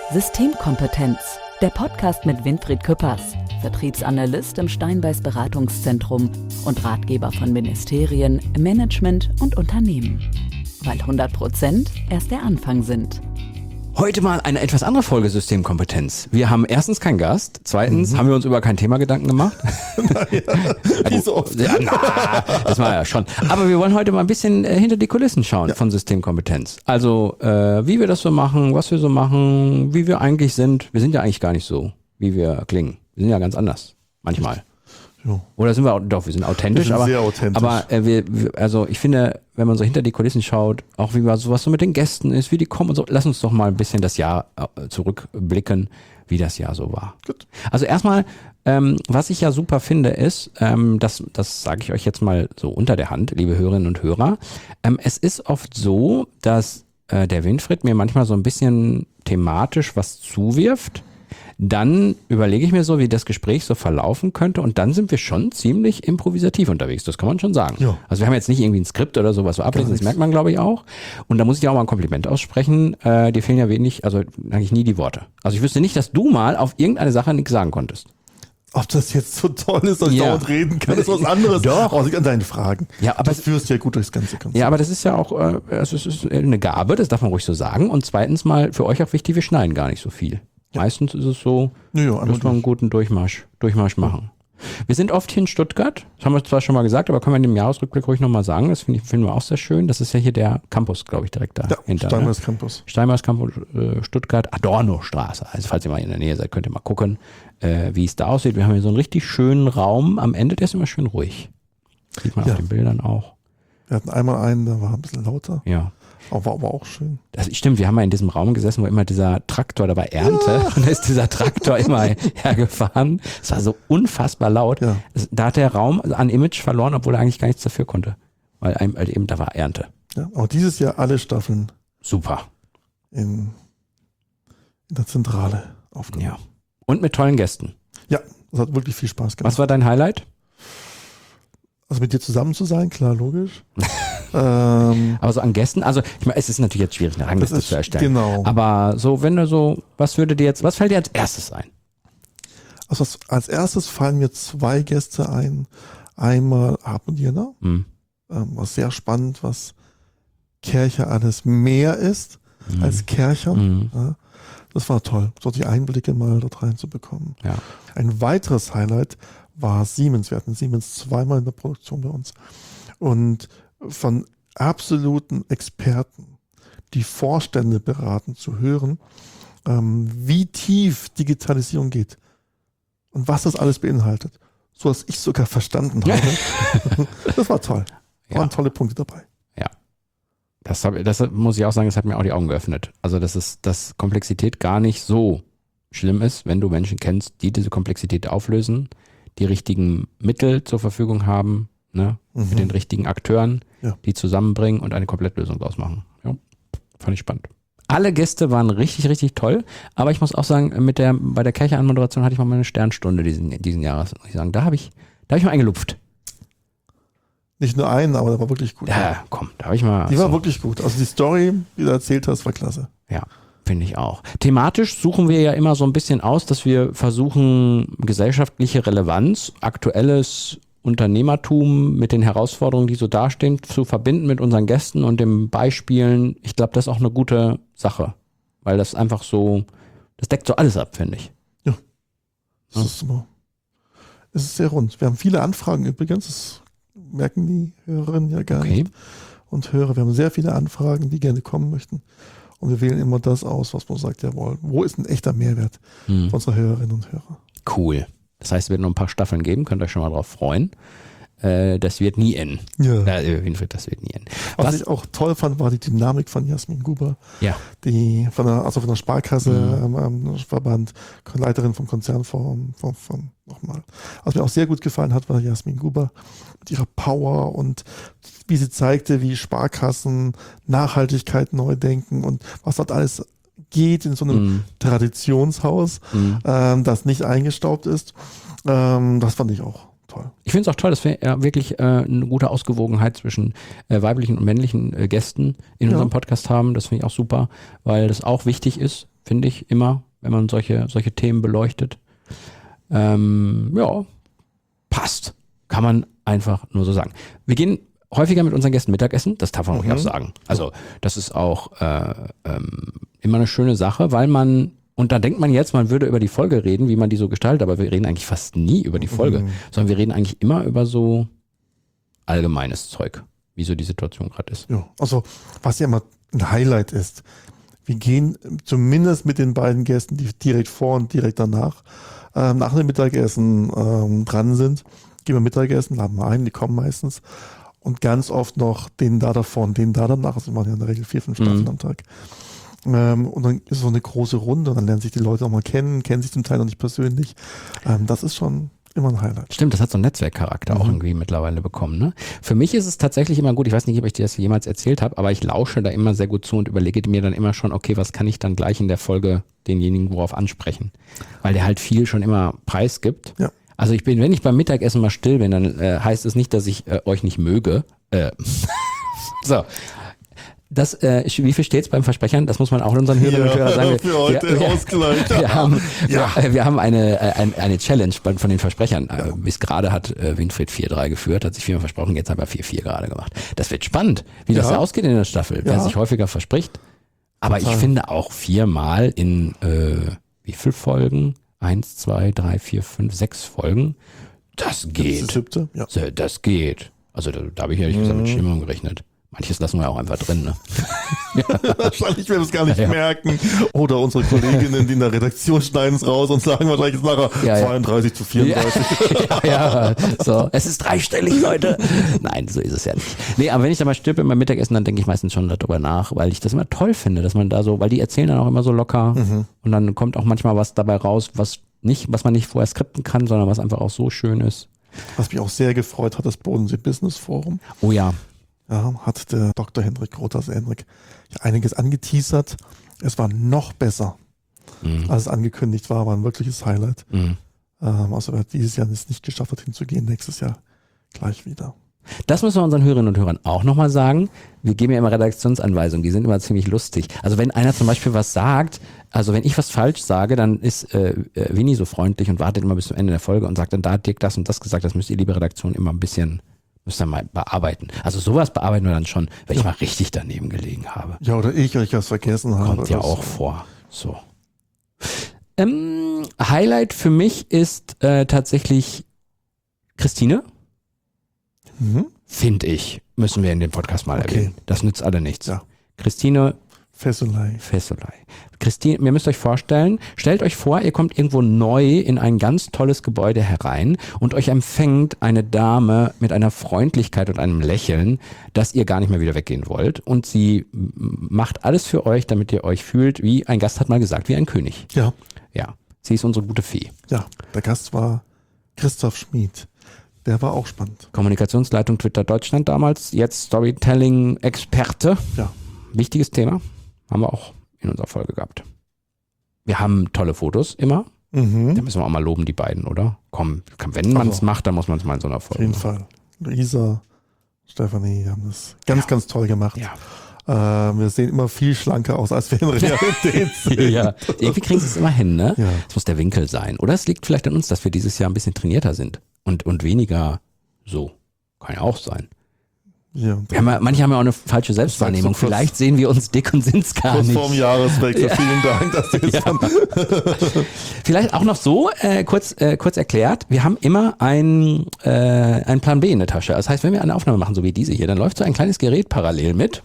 Systemkompetenz, der Podcast mit Winfried Küppers, Vertriebsanalyst im Steinbeis Beratungszentrum und Ratgeber von Ministerien, Management und Unternehmen. Weil 100% erst der Anfang sind. Heute mal eine etwas andere Folge Systemkompetenz. Wir haben erstens keinen Gast, zweitens haben wir uns über kein Thema Gedanken gemacht. Wie so oft. Ja, das war ja schon. Aber wir wollen heute mal ein bisschen hinter die Kulissen schauen von Systemkompetenz. Also wie wir das so machen, was wir so machen, wie wir eigentlich sind. Wir sind ja eigentlich gar nicht so, wie wir klingen. Wir sind ja ganz anders, manchmal. Jo. Oder sind wir auch, doch, wir sind authentisch. Wir sind sehr authentisch. Aber also ich finde, wenn man so hinter die Kulissen schaut, auch wie was so mit den Gästen ist, wie die kommen und so, lass uns doch mal ein bisschen das Jahr zurückblicken, wie das Jahr so war. Gut. Also erstmal, was ich ja super finde, ist, das sage ich euch jetzt mal so unter der Hand, liebe Hörerinnen und Hörer, es ist oft so, dass der Winfried mir manchmal so ein bisschen thematisch was zuwirft. Dann überlege ich mir so, wie das Gespräch so verlaufen könnte und dann sind wir schon ziemlich improvisativ unterwegs, das kann man schon sagen. Ja. Also wir haben jetzt nicht irgendwie ein Skript oder so, was wir ablesen, das merkt man glaube ich auch. Und da muss ich auch mal ein Kompliment aussprechen, dir fehlen ja wenig, also eigentlich nie die Worte. Also ich wüsste nicht, dass du mal auf irgendeine Sache nichts sagen konntest. Ob das jetzt so toll ist, dass ich dauernd reden kann, ist was anderes. Doch. Auch an deinen Fragen. Ja, aber du führst ja gut durchs ganze Konzept. Ja, aber das ist ja auch, also es ist eine Gabe, das darf man ruhig so sagen. Und zweitens mal für euch auch wichtig, wir schneiden gar nicht so viel. Ja. Meistens ist es so, muss man einen guten Durchmarsch machen. Wir sind oft hier in Stuttgart, das haben wir zwar schon mal gesagt, aber können wir in dem Jahresrückblick ruhig nochmal sagen, das finden wir auch sehr schön. Das ist ja hier der Campus, glaube ich, direkt da hinter. Steinbeis Campus. Steinbeis Campus Stuttgart, Adorno-Straße. Also falls ihr mal in der Nähe seid, könnt ihr mal gucken, wie es da aussieht. Wir haben hier so einen richtig schönen Raum am Ende, der ist immer schön ruhig. Sieht man auf den Bildern auch. Wir hatten einmal einen, der war ein bisschen lauter. Ja. War aber auch schön. Das stimmt, wir haben mal in diesem Raum gesessen, wo immer dieser Traktor, da war Ernte und da ist dieser Traktor immer hergefahren. Es war so unfassbar laut. Ja. Da hat der Raum an Image verloren, obwohl er eigentlich gar nichts dafür konnte. Weil eben da war Ernte. Ja, aber dieses Jahr alle Staffeln Super. in der Zentrale aufgenommen. Ja. Und mit tollen Gästen. Ja, das hat wirklich viel Spaß gemacht. Was war dein Highlight? Also mit dir zusammen zu sein, klar, logisch. Aber so an Gästen, also ich meine, es ist natürlich jetzt schwierig, eine Rangliste zu erstellen. Genau. Aber so, wenn du so, was fällt dir als erstes ein? Also als erstes fallen mir zwei Gäste ein. Einmal Hartmut Jenner, was sehr spannend, was Kercher alles mehr ist als Kercher. Ja, das war toll, so die Einblicke mal dort reinzubekommen. Ja. Ein weiteres Highlight war Siemens. Wir hatten Siemens zweimal in der Produktion bei uns. Und von absoluten Experten, die Vorstände beraten, zu hören, wie tief Digitalisierung geht und was das alles beinhaltet. So dass ich sogar verstanden habe. Das war toll. Waren tolle Punkte dabei. Ja. Das muss ich auch sagen, das hat mir auch die Augen geöffnet. Also, dass Komplexität gar nicht so schlimm ist, wenn du Menschen kennst, die diese Komplexität auflösen, die richtigen Mittel zur Verfügung haben, ne, mit den richtigen Akteuren, die zusammenbringen und eine Komplettlösung draus machen. Ja, fand ich spannend. Alle Gäste waren richtig, richtig toll, aber ich muss auch sagen, bei der Kercher-Anmoderation hatte ich mal meine Sternstunde diesen Jahres. Muss ich sagen, da habe ich mal eingelupft. Nicht nur einen, aber der war wirklich gut. Ja, komm, da habe ich mal. Die war wirklich gut. Also die Story, die du erzählt hast, war klasse. Ja. Finde ich auch. Thematisch suchen wir ja immer so ein bisschen aus, dass wir versuchen, gesellschaftliche Relevanz, aktuelles Unternehmertum mit den Herausforderungen, die so dastehen, zu verbinden mit unseren Gästen und den Beispielen. Ich glaube, das ist auch eine gute Sache, weil das einfach so, das deckt so alles ab, finde ich. Ja. Es ist sehr rund. Wir haben viele Anfragen übrigens, das merken die Hörerinnen ja gar nicht. Und Hörer, wir haben sehr viele Anfragen, die gerne kommen möchten. Und wir wählen immer das aus, was man sagt, jawohl, wo ist ein echter Mehrwert für unsere Hörerinnen und Hörer. Cool. Das heißt, es wird noch ein paar Staffeln geben, könnt ihr euch schon mal drauf freuen. Das wird nie enden. Ja. Das wird nie enden. Was ich auch toll fand, war die Dynamik von Jasmin Guber, ja. Die von der Sparkasse Verband, Leiterin vom Konzernforum nochmal. Was mir auch sehr gut gefallen hat, war Jasmin Guber mit ihrer Power und wie sie zeigte, wie Sparkassen Nachhaltigkeit neu denken und was dort alles geht in so einem Traditionshaus, das nicht eingestaubt ist. Das fand ich auch toll. Ich finde es auch toll, dass wir wirklich eine gute Ausgewogenheit zwischen weiblichen und männlichen Gästen in unserem Podcast haben. Das finde ich auch super, weil das auch wichtig ist, finde ich immer, wenn man solche Themen beleuchtet. Ja, passt. Kann man einfach nur so sagen. Wir gehen häufiger mit unseren Gästen Mittagessen, das darf man auch sagen. Also das ist auch immer eine schöne Sache, weil man, und da denkt man jetzt, man würde über die Folge reden, wie man die so gestaltet, aber wir reden eigentlich fast nie über die Folge, sondern wir reden eigentlich immer über so allgemeines Zeug, wie so die Situation gerade ist. Ja, also was ja immer ein Highlight ist, wir gehen zumindest mit den beiden Gästen, die direkt vor und direkt danach, nach dem Mittagessen dran sind, gehen wir Mittagessen, laden wir ein, die kommen meistens. Und ganz oft noch den da davor und den da danach. Also wir machen ja in der Regel 4, 5 Staffeln am Tag. Und dann ist es so eine große Runde und dann lernen sich die Leute auch mal kennen sich zum Teil noch nicht persönlich. Das ist schon immer ein Highlight. Stimmt, das hat so einen Netzwerkcharakter auch irgendwie mittlerweile bekommen. Ne? Für mich ist es tatsächlich immer gut, ich weiß nicht, ob ich dir das jemals erzählt habe, aber ich lausche da immer sehr gut zu und überlege mir dann immer schon, okay, was kann ich dann gleich in der Folge denjenigen worauf ansprechen? Weil der halt viel schon immer preisgibt. Ja. Also wenn ich beim Mittagessen mal still bin, dann heißt es nicht, dass ich euch nicht möge. So. Wie viel steht's beim Versprechern? Das muss man auch unseren Hörern und Hörern sagen. Für heute Ausgleich. Wir haben eine Challenge von den Versprechern. Bis gerade hat Winfried 4-3 geführt, hat sich 4-mal versprochen, jetzt haben wir 4-4 gerade gemacht. Das wird spannend, wie das ausgeht in der Staffel, wer sich häufiger verspricht. Aber ich finde auch 4-mal in wie viel Folgen? 1, 2, 3, 4, 5, 6 Folgen. Das geht. Das ist 7. Ja. Das geht. Also da habe ich ehrlich gesagt mit Stimmung gerechnet. Manches lassen wir auch einfach drin, ne? Wahrscheinlich werden wir es gar nicht merken. Oder unsere Kolleginnen, die in der Redaktion schneiden es raus und sagen wahrscheinlich nachher 32 zu 34. Ja, so. Es ist dreistellig, Leute. Nein, so ist es ja nicht. Nee, aber wenn ich da mal stirbe beim Mittagessen, dann denke ich meistens schon darüber nach, weil ich das immer toll finde, dass man da so, weil die erzählen dann auch immer so locker und dann kommt auch manchmal was dabei raus, was man nicht vorher skripten kann, sondern was einfach auch so schön ist. Was mich auch sehr gefreut hat, das Bodensee Business Forum. Oh ja. Ja, hat der Dr. Hendrik Groth, also Hendrik, einiges angeteasert. Es war noch besser, als es angekündigt war ein wirkliches Highlight. Also wer dieses Jahr es nicht geschafft hat, hinzugehen, nächstes Jahr gleich wieder. Das müssen wir unseren Hörerinnen und Hörern auch nochmal sagen. Wir geben ja immer Redaktionsanweisungen, die sind immer ziemlich lustig. Also wenn einer zum Beispiel was sagt, also wenn ich was falsch sage, dann ist Winnie so freundlich und wartet immer bis zum Ende der Folge und sagt dann, da hat Dirk das und das gesagt, das müsst ihr, liebe Redaktion, immer ein bisschen, müsst ihr mal bearbeiten. Also sowas bearbeiten wir dann schon, wenn ich mal richtig daneben gelegen habe. Ja, oder ich was vergessen habe. Kommt ja auch vor. So. Highlight für mich ist tatsächlich Christine. Finde ich, müssen wir in dem Podcast mal erwähnen. Das nützt alle nichts. Ja. Christine Fesselei. Christine, ihr müsst euch vorstellen, stellt euch vor, ihr kommt irgendwo neu in ein ganz tolles Gebäude herein und euch empfängt eine Dame mit einer Freundlichkeit und einem Lächeln, dass ihr gar nicht mehr wieder weggehen wollt. Und sie macht alles für euch, damit ihr euch fühlt, wie ein Gast hat mal gesagt, wie ein König. Ja. Ja, sie ist unsere gute Fee. Ja, der Gast war Christoph Schmid. Der war auch spannend. Kommunikationsleitung Twitter Deutschland damals, jetzt Storytelling-Experte. Ja. Wichtiges Thema, haben wir auch in unserer Folge gehabt. Wir haben tolle Fotos immer. Da müssen wir auch mal loben, die beiden, oder? Komm, wenn man es macht, dann muss man es mal in so einer Folge machen. Auf jeden Fall. Luisa, Stefanie haben das ganz toll gemacht. Ja. Wir sehen immer viel schlanker aus, als wir in Realität sind. Ja, irgendwie kriegen sie es immer hin, ne? Ja. Es muss der Winkel sein. Oder es liegt vielleicht an uns, dass wir dieses Jahr ein bisschen trainierter sind und weniger so. Kann ja auch sein. Ja, manche haben ja auch eine falsche Selbstwahrnehmung. Vielleicht sehen wir uns dick und sind es gar nicht. Kurz vorm Jahreswechsel. Vielen Dank, dass du jetzt Vielleicht auch noch so, kurz erklärt, wir haben immer ein Plan B in der Tasche. Das heißt, wenn wir eine Aufnahme machen, so wie diese hier, dann läuft so ein kleines Gerät parallel mit.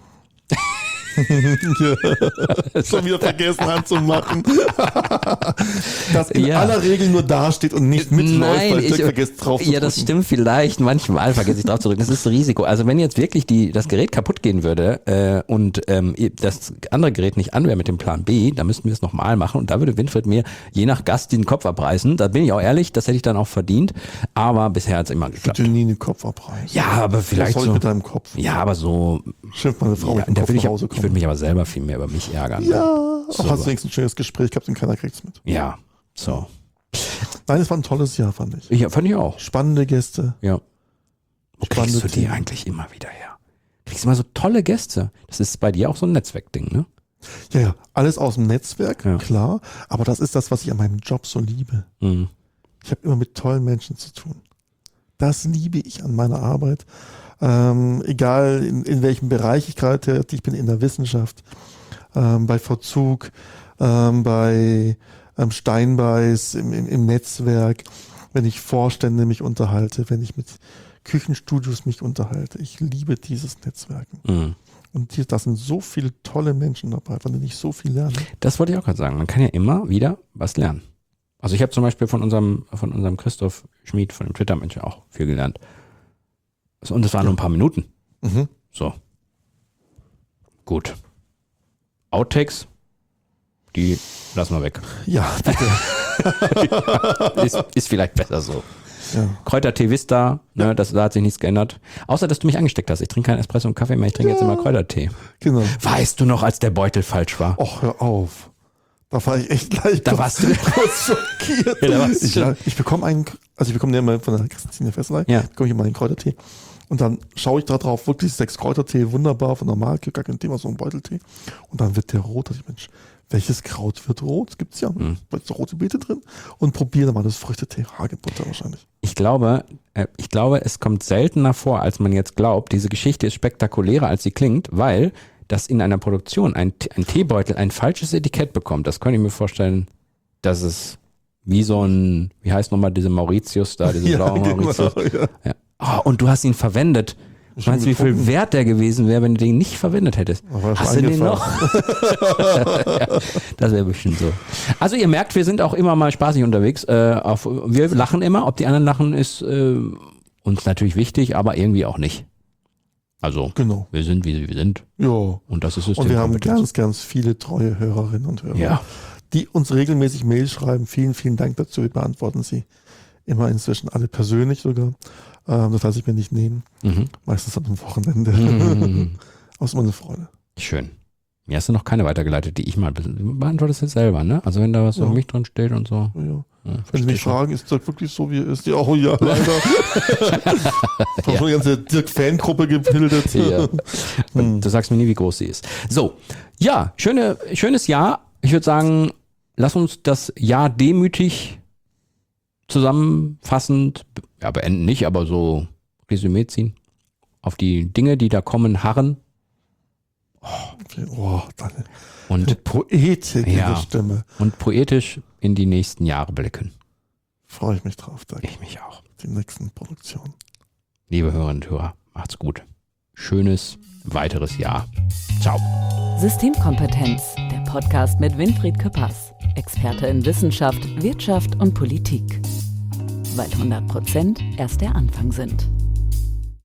Schon wieder vergessen anzumachen. Das in aller Regel nur dasteht und nicht mitläuft, weil ich vergesse drauf zu drücken. Ja, das stimmt vielleicht. Manchmal vergesse ich drauf zu drücken. Das ist ein Risiko. Also wenn jetzt wirklich das Gerät kaputt gehen würde und das andere Gerät nicht an wäre mit dem Plan B, dann müssten wir es nochmal machen und da würde Winfried mir je nach Gast den Kopf abreißen. Da bin ich auch ehrlich, das hätte ich dann auch verdient. Aber bisher hat es immer geklappt. Ich würde nie den Kopf abreißen. Ja, aber vielleicht was soll ich mit deinem Kopf? Ja, aber so. Schimpft meine Frau mit dem Kopf nach Hause kommen. Ich würde mich aber selber viel mehr über mich ärgern. Ja, auch hast du wenigstens ein schönes Gespräch gehabt und keiner kriegt's mit. Ja, so. Nein, es war ein tolles Jahr, fand ich. Ja, fand ich auch. Spannende Gäste. Ja. Wo kriegst du die eigentlich immer wieder her? Kriegst du immer so tolle Gäste. Das ist bei dir auch so ein Netzwerkding, ne? Ja, alles aus dem Netzwerk, klar. Aber das ist das, was ich an meinem Job so liebe. Mhm. Ich habe immer mit tollen Menschen zu tun. Das liebe ich an meiner Arbeit. Egal in welchem Bereich ich gerade tätig bin, in der Wissenschaft, bei Verzug, bei Steinbeiß, im Netzwerk, wenn ich Vorstände mich unterhalte, wenn ich mit Küchenstudios mich unterhalte. Ich liebe dieses Netzwerken. Mhm. Und da sind so viele tolle Menschen dabei, von denen ich so viel lerne. Das wollte ich auch gerade sagen. Man kann ja immer wieder was lernen. Also ich habe zum Beispiel von unserem Christoph Schmid, von dem Twitter-Mensch auch viel gelernt. Und es waren nur ein paar Minuten. Mhm. So. Gut. Outtakes, die lassen wir weg. Ja, bitte. Ist vielleicht besser so. Ja. Kräutertee Vista, ne, da hat sich nichts geändert. Außer, dass du mich angesteckt hast. Ich trinke keinen Espresso und Kaffee mehr, ich trinke jetzt immer Kräutertee. Genau. Weißt du noch, als der Beutel falsch war? Och, hör auf. Da war ich echt gleich warst du kurz schockiert. Ja, da warst du ich bekomme den immer von der Christine Fesselei, bekomme ich immer einen Kräutertee. Und dann schaue ich da drauf, wirklich 6 Kräutertee, wunderbar, von der Marke, gar kein Thema, so ein Beuteltee. Und dann wird der rot. Da dachte ich, Mensch, welches Kraut wird rot? Das gibt's ja. Da ist rote Beete drin. Und probiere mal das Früchtetee, Hagebutter wahrscheinlich. Ich glaube, es kommt seltener vor, als man jetzt glaubt. Diese Geschichte ist spektakulärer, als sie klingt, weil das in einer Produktion ein Teebeutel ein falsches Etikett bekommt. Das könnte ich mir vorstellen, dass es wie so ein, wie heißt nochmal diese Mauritius da, diese blaue Mauritius. Genau, ja. Oh, und du hast ihn verwendet. Meinst du, wie viel wert der gewesen wäre, wenn du den nicht verwendet hättest? Hast du den noch? Ja, das wäre bestimmt so. Also ihr merkt, wir sind auch immer mal spaßig unterwegs. Wir lachen immer. Ob die anderen lachen, ist uns natürlich wichtig, aber irgendwie auch nicht. Also genau. Wir sind, wie wir sind. Ja. Und das ist es. Und wir haben ganz viele treue Hörerinnen und Hörer, die uns regelmäßig Mails schreiben. Vielen, vielen Dank dazu. Wir beantworten sie immer inzwischen alle persönlich sogar. Das lasse ich mir nicht nehmen. Meistens dann am Wochenende. Aus meiner Freude. Schön. Mir hast du noch keine weitergeleitet, die ich mal beantwortest jetzt selber, ne? Also wenn da was für mich drin steht und so. Ja. Wenn Sie mich fragen, ist das wirklich so, wie er ist? Ja, oh ja, leider. Ich habe schon eine ganze Dirk-Fan-Gruppe gebildet. Ja. Du sagst mir nie, wie groß sie ist. So, ja, schönes Jahr. Ich würde sagen, lass uns das Jahr demütig zusammenfassend, beenden nicht, aber so Resümee ziehen. Auf die Dinge, die da kommen, harren. Deine Und Poetik in der Stimme. Und poetisch in die nächsten Jahre blicken. Freue ich mich drauf. Danke. Ich mich auch. Die nächsten Produktionen. Liebe Hörerinnen und Hörer, macht's gut. Schönes weiteres Jahr. Ciao. Systemkompetenz, der Podcast mit Winfried Küppers, Experte in Wissenschaft, Wirtschaft und Politik. Weil 100% erst der Anfang sind.